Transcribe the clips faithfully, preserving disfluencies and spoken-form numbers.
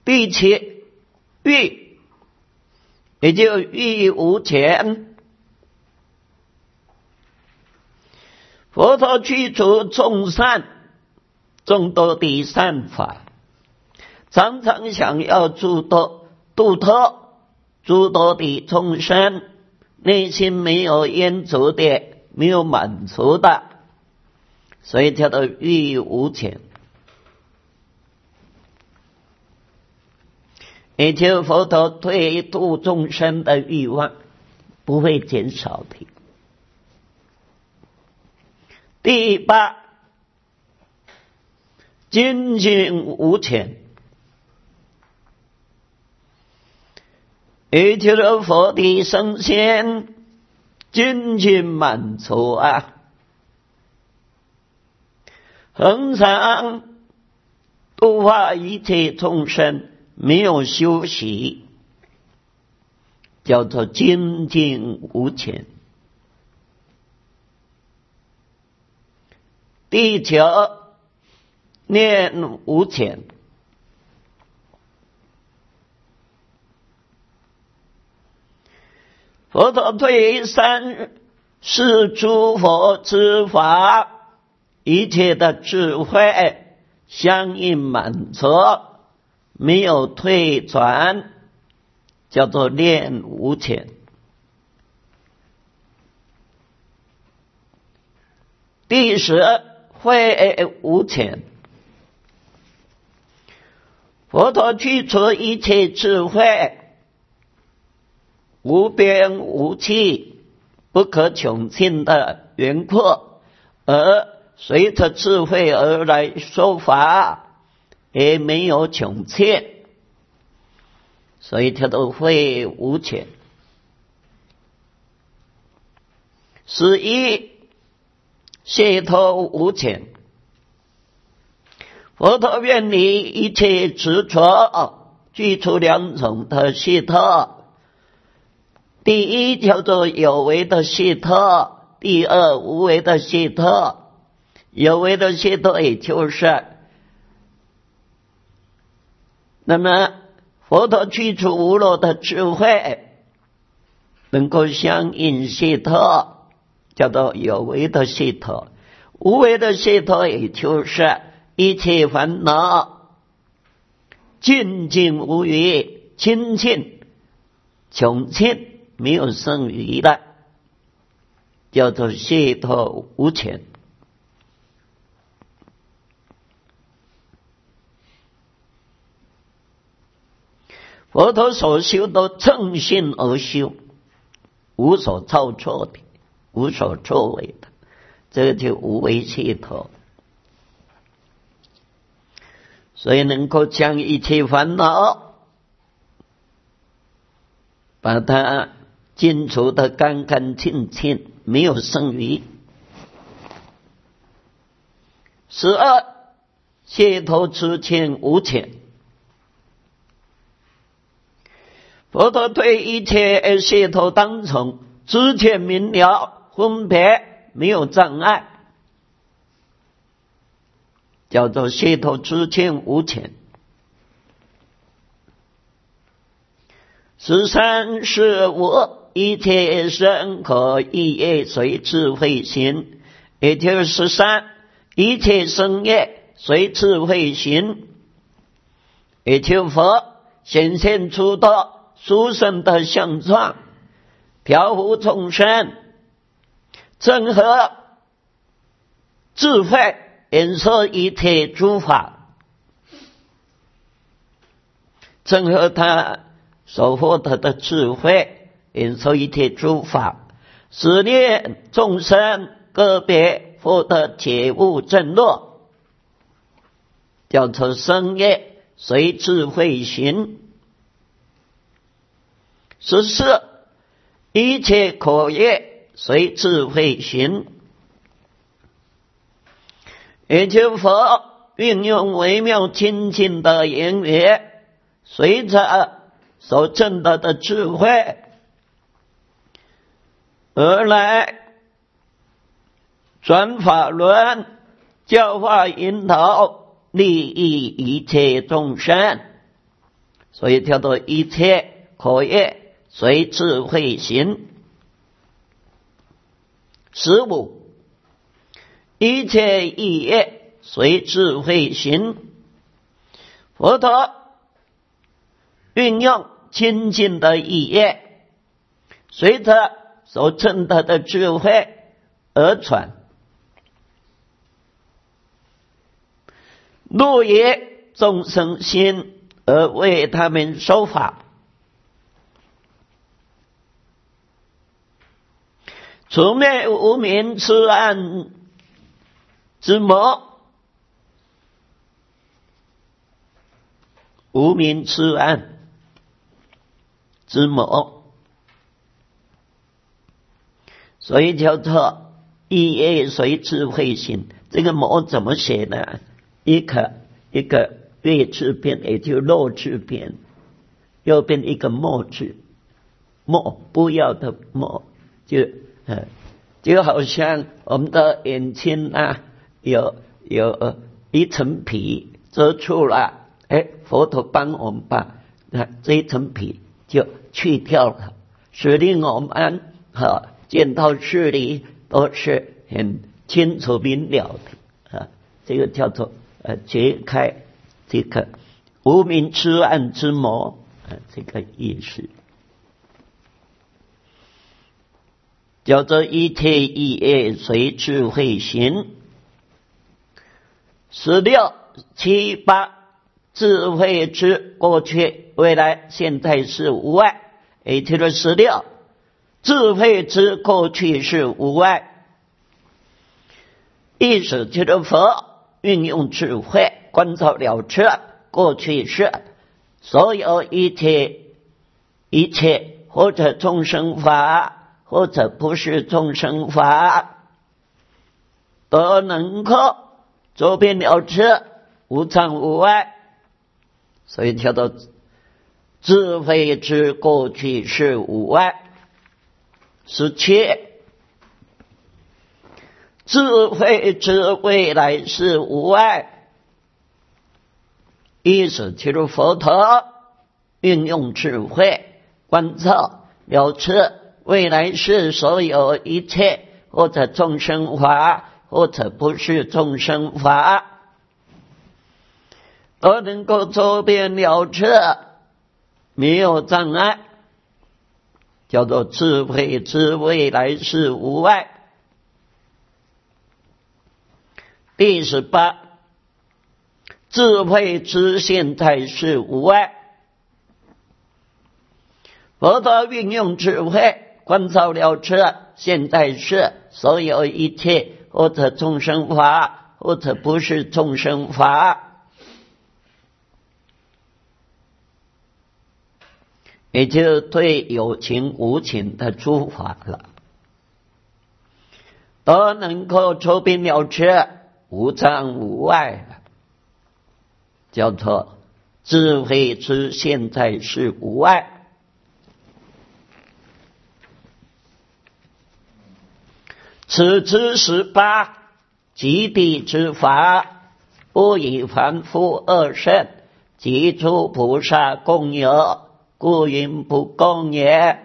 第七，欲，也就欲无前。佛陀去除众善众多的善法，常常想要诸多度脱诸多的众生，内心没有烟足的，没有满足的，所以叫做欲无前。也就佛陀对度众生的欲望不会减少的。第八，精进无前，也就是佛的圣贤精进满足啊，恒常度化一切众生，没有休息，叫做精进无前。第九，念无前。佛陀对三世诸佛之法一切的智慧相应满足，没有退转，叫做念无前。第十，慧无前。佛陀去除一切智慧，无边无际，不可穷尽的圆阔，而随着智慧而来说法，也没有穷尽，所以叫做慧无前。十一，解脱无前。佛陀远离一切执着，具足两种的解脱。第一叫做有为的解脱，第二无为的解脱。有为的解脱也就是那么佛陀去除无漏的智慧，能够相应解脱，叫做有为的解脱。无为的解脱也就是一切烦恼尽尽无余，清净穷尽，没有剩余的，叫做解脱无前。佛陀所修都正信而修，无所造错的，无所作为的，这个就无为解脱。所以能够将一切烦恼把它尽除得干干净净，没有剩余。十二，解脱之前无前。佛陀对一切解脱当中知见明了，分别没有障碍，叫做解脱之前无前。十三是我一切生可意业随智慧行，也就是十三一切生业随智慧行，也就佛显现出的殊胜的相状，调伏众生，整合智慧，演说一切诸法，整合他所获得的智慧，演说一切诸法，使令众生个别获得解悟正落，叫做生业随智慧行。十四，一切口业随智慧行，也就佛运用微妙清净的言语，随着所证得的智慧而来转法轮，教化引导，利益一切众生， 所以叫做一切口业随智慧行。十五，一切意业随智慧行。佛陀运用清净的意业，随着所证得的智慧而传，入于众生心而为他们说法，除灭无明痴暗之魔，无明痴暗之魔，所以叫做意业随智慧行。这个魔怎么写呢？一个一个月字边，也就肉字边，右边一个墨字，墨不要的墨，就呃就好像我们的眼睛啊，有有、呃、一层皮遮住了，哎，佛陀帮我们把啊这一层皮就去掉了，使令我们哈、啊、见到事理都是很清楚明了的啊，这个叫做呃解开这个无明痴暗之魔啊，这个意思。叫做一切意业随智慧行。十六七八，智慧之过去未来现在是无碍，也就是十六，智慧之过去是无碍，意思就是佛运用智慧观照了知过去是所有一切一切或者众生法或者不是众生法，都能够周遍了知，无障无碍，所以叫做智慧之过去是无碍。十七，智慧之未来是无碍，意思就是佛陀运用智慧观照了知未来是所有一切或者众生法或者不是众生法，都能够周遍了知，没有障碍，叫做智慧之未来是无碍。第十八，智慧之现在是无碍，佛陀运用智慧观照了知现在是所有一切或者众生法或者不是众生法，也就对有情无情的诸法了，都能够周遍了知，无障无碍，叫做智慧之现在是无碍。此之十八，极地之法，不以凡夫二圣及诸菩萨共有，故云不共也。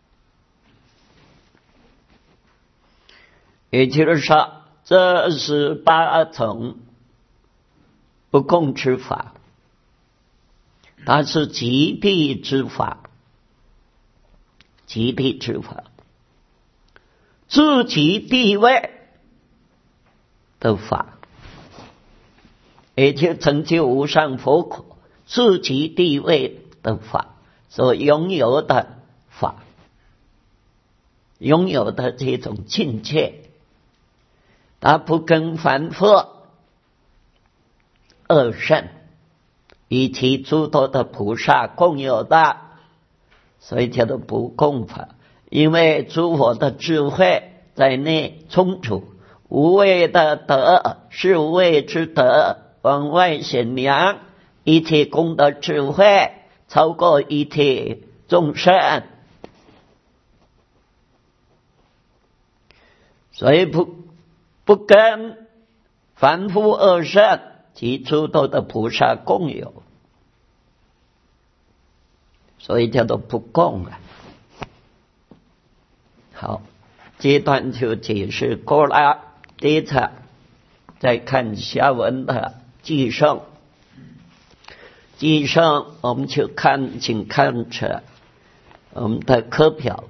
也就是说，这十八种不共之法，它是极地之法，极地之法，自己地位的法，也就成就无上佛果自己地位的法所拥有的法，拥有的这种境界，它不跟凡夫二圣以及诸多的菩萨共有的，所以叫做不共法。因为诸佛的智慧在内充足，无畏的德是无畏之德，往外显扬，一切功德智慧超过一切众生，所以不不跟凡夫二圣及诸多的菩萨共有。 所以叫做不共啊。好，这段就解释过了。第一册再看下文的记胜，记胜我们就看，请看着我们的课表。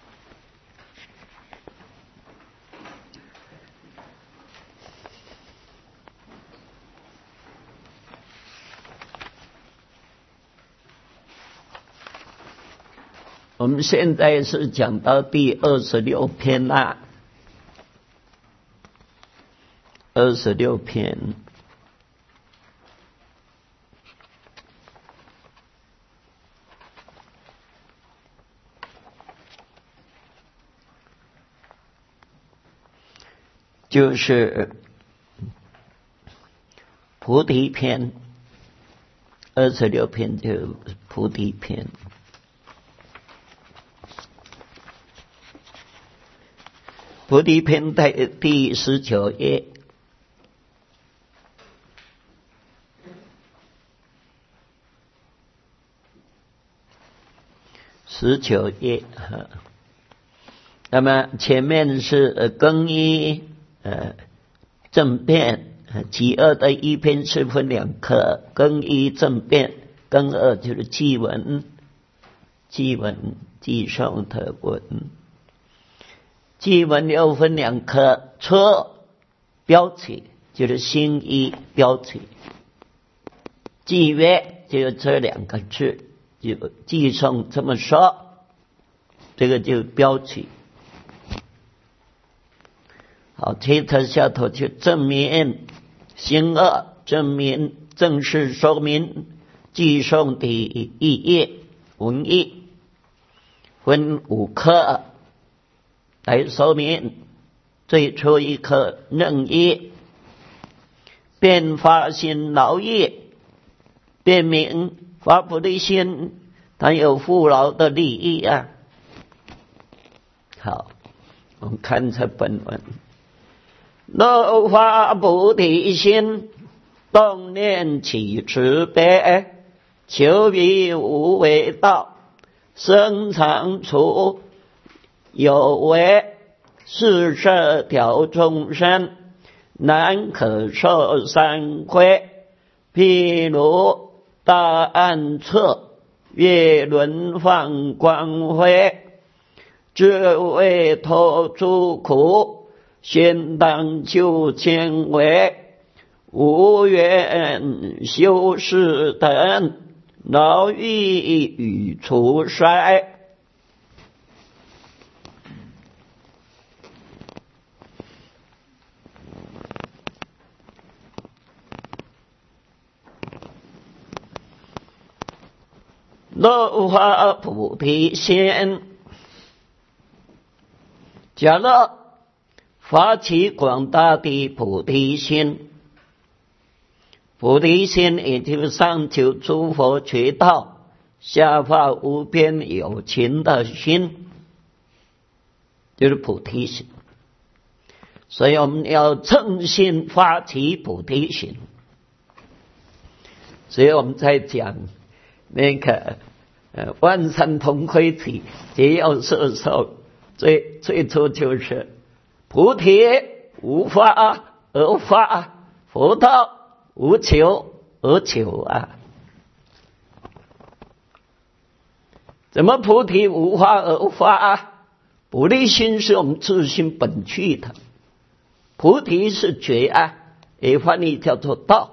我们现在是讲到第二十六篇啦，二十六篇，就是菩提篇，二十六篇就菩提篇。菩提篇的第十九页，十九页哈。那么前面是更一呃正辩，己二的一篇是分两课，更一正辩，更二就是记文，记文记上的文。记文又分两科，错标题就是新一标题，记约就是这两个字，就记上这么说，这个就标题。好，接着下头就正明新二，正明正式说明记上的意义文义，分五科来说明。最初一课任意变发心劳业，辨明发菩提心它有富饶的利益啊。好，我们看这本文，若发菩提心，动念起慈悲，求于无为道，生常处有为，是摄调众生，难可受三慧。譬如大暗处，月轮放光辉，只为脱诸苦，先当救千为。无缘修士等，劳役与除衰。若发菩提心，假若发起广大的菩提心，菩提心也就是上求诸佛觉道，下发无边有情的心，就是菩提心。所以我们要正心发起菩提心。所以我们在讲那个呃万善同归体，皆要摄受，最最初就是菩提无法而发，佛道无求而求啊。怎么菩提无法而发啊？菩提心是我们自心本具的，菩提是觉啊，也翻译叫做道，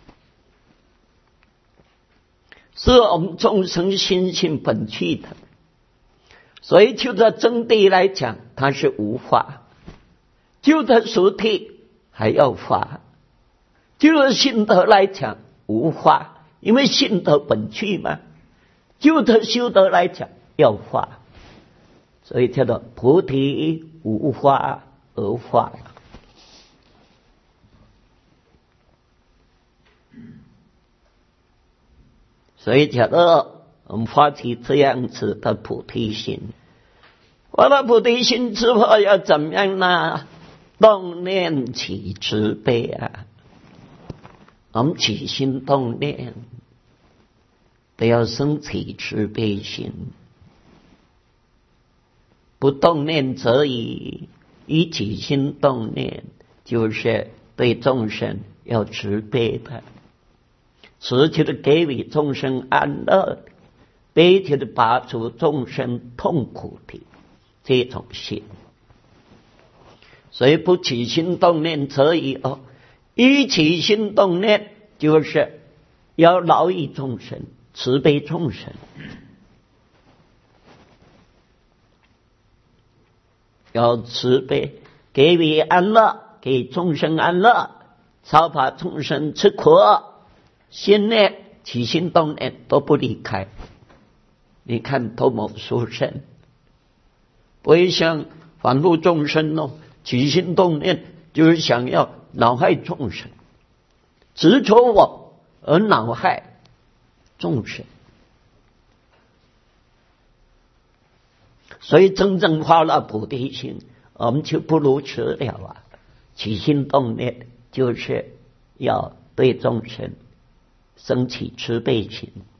是我们众生心性本具的。所以就这真谛来讲，它是无法；就这俗谛还要法；就这心德来讲无法，因为心德本具嘛；就这修德来讲要法，所以叫做菩提无法而发。所以假如我们发起这样子的菩提心，发了菩提心之后要怎么样呢？动念起慈悲啊！我们起心动念， 都要生起慈悲心。不动念则已，一起心动念，就是对众生要慈悲的，慈就是给予众生安乐的，悲就是拔除众生痛苦的这种心。所以不起心动念则已哦，一起心动念就是要饶益众生，慈悲众生。要慈悲，给予安乐，给众生安乐，少怕众生吃苦，心念起心动念都不离开。你看多么殊胜，不会像凡夫众生哦，起心动念就是想要恼害众生，执着我而恼害众生。所以真正发了菩提心，我们就不如此了啊！起心动念就是要对众生生起慈悲心。